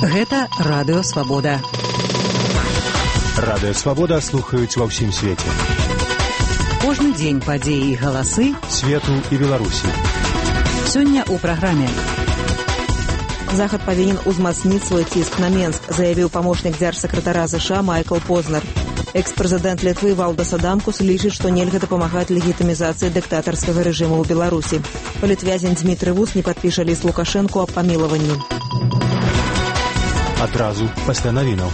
Гэта Радыё Свабода. Радыё Свабода слухаюць ва ўсім свеце. Кожны дзень падзеі і галасы свету і Беларусі. Сёння ў праграме. Захад павінен узмацніць свой ціск на Менск, заявіў памочнік дзяржсакратара ЗША Майкл Познер. Экс-прэзідэнт Літвы Валдас Адамкус лічыць, што нельга дапамагаць легітымізацыі дыктатарскага рэжыму ў Беларусі. Палітвязень Дмітрый Вус не падпіша ліст Лукашэнку аб памілаванні. Адразу пасля навінаў.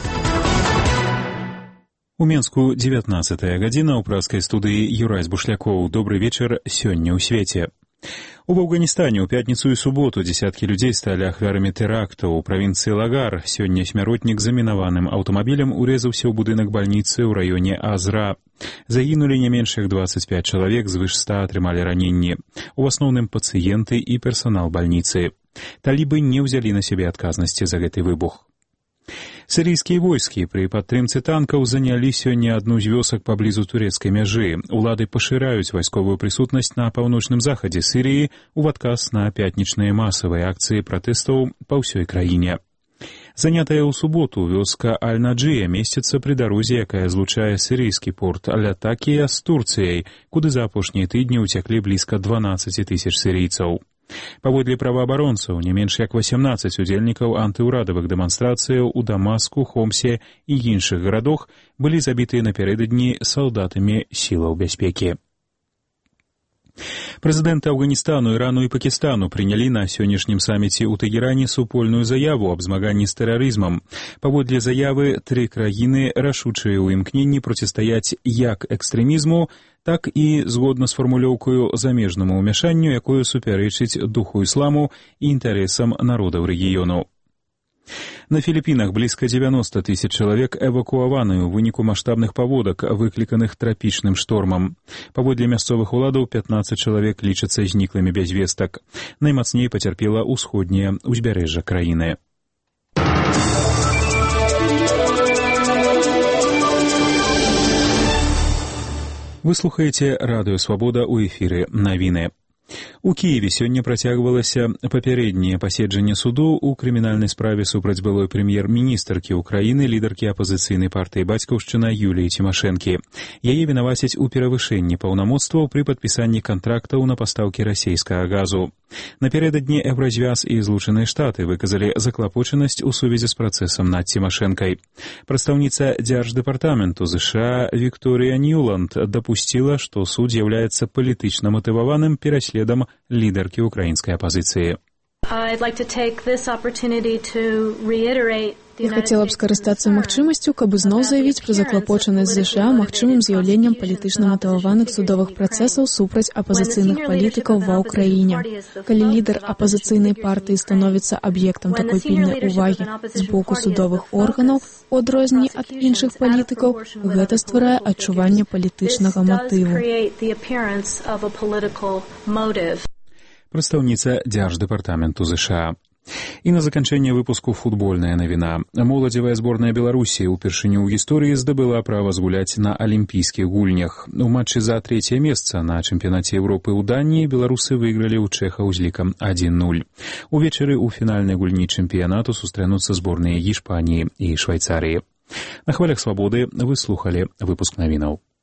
У Менску 19-я гадзіна ў праскай студыі Юрай Бушлякоў. Добры вечар сёння ў свеце. У Афганістане ў пятніцу і суботу дзесяткі людзей сталі ахвярамі тэрактаў у правінцыі Лагар. Сёння смяротнік замінаваным аўтамабілем урэзаўся ў будынак бальніцы ў раёне Азра. Загінулі не менш як 25 чалавек, звыш 100 атрымалі раненні. У асноўным пацыенты і персанал бальніцы. Талібы не ўзялі на сябе адказнасці за гэты выбух. Сірыйскія войскі пры падтрымцы танкаў занялі сёння адну з вёсак паблізу турэцкай мяжы. Улады пашыраюць вайсковую прысутнасць на паўночным захадзе Сірыі ў адказ на пятнічныя масавыя акцыі пратэстаў па ўсёй краіне. Занятая ў суботу вёска Аль-Наджыя месціцца пры дарозе, якая злучае сірыйскі порт Аль-Атакія з Турцыяй, куды за апошнія тыдні ўцяклі блізка 12 тысяч сірыйцаў. Паводле праваабаронцаў, не менш як 18 удзельнікаў антыўрадавых дэманстрацыяў у Дамаску, Хомсе і іншых гарадах былі забітыя напярэдадні салдатамі сілаў бяспекі. Прэзідэнты Афганістану, Ірану і Пакістану прынялі на сённяшнім саміце ў Тэгеране супольную заяву аб змаганні з тэрарызмам. Паводле заявы, тры краіны рашучыя ў імкненні процістаяць як экстрэмізму, так і згодна з фармулёўкаю замежнаму ўмяшанню, якое супярэчыць духу ісламу і інтарэсам народаў рэгіёну. На Філіпінах блізка 90 тысяч чалавек эвакуаваны ў выніку маштабных паводак, выкліканых трапічным штормам. Паводле мясцовых уладаў 15 чалавек лічацца зніклымі без вестак. Наймацней пацярпела ўсходняе ўзбярэжжа краіны. Вы слухаеце Радыё Свабода ў эфіры навіны. У Кіеве сёння працягвалася папярэдняе паседжанне суду ў крымінальнай справе супраць былой прэм'ер-міністркі ўкраіны, лідаркі апазіцыйнай партыі «Бацькаўшчына» Юліі Цімашэнкі. Яе вінавацяць у перавышэнні паўнамоцтваў пры падпісанні кантрактаў на пастаўкі расейскага газу. Напярэдадні Еўразвяз і Злучаныя Штаты выказалі заклапочанасць у сувязі з працэсам над Цімашэнкай. Прадстаўніца дзярждэпартаменту ЗША Вікторыя Ньюланд дапусціла, што суд з'яўляецца палітычна матываваным пераследам лідаркі ўкраінскай апазіцыі. Я хацела б скарыстацца магчымасцю, каб ізноў заявіць пра заклапочанасць ЗША магчымым з'яўленнем палітычна матываваных судовых працэсаў супраць апазіцыйных палітыкаў ва ўкраіне. Калі лідар апазіцыйнай партыі становіцца аб'ектам такой пільнай увагі з боку судовых органаў, у адрозненні ад іншых палітыкаў, гэта стварае адчуванне палітычнага матыву. Прадстаўніца дзярждэпартаменту ЗША. І на заканчэнне выпуску футбольная навіна. Моладзевая зборная Беларусі ўпершыню ў гісторыі здабыла права згуляць на алімпійскіх гульнях. У матчы за трэцяе месца на чэмпіянаце Еўропы ў Даніі беларусы выйгралі ў чэхаў з лікам 1-0. Увечары ў фінальнай гульні чэмпіянату сустрэнуцца зборныя Іспаніі і Швайцарыі. На хвалях Свабоды вы слухалі выпуск навінаў.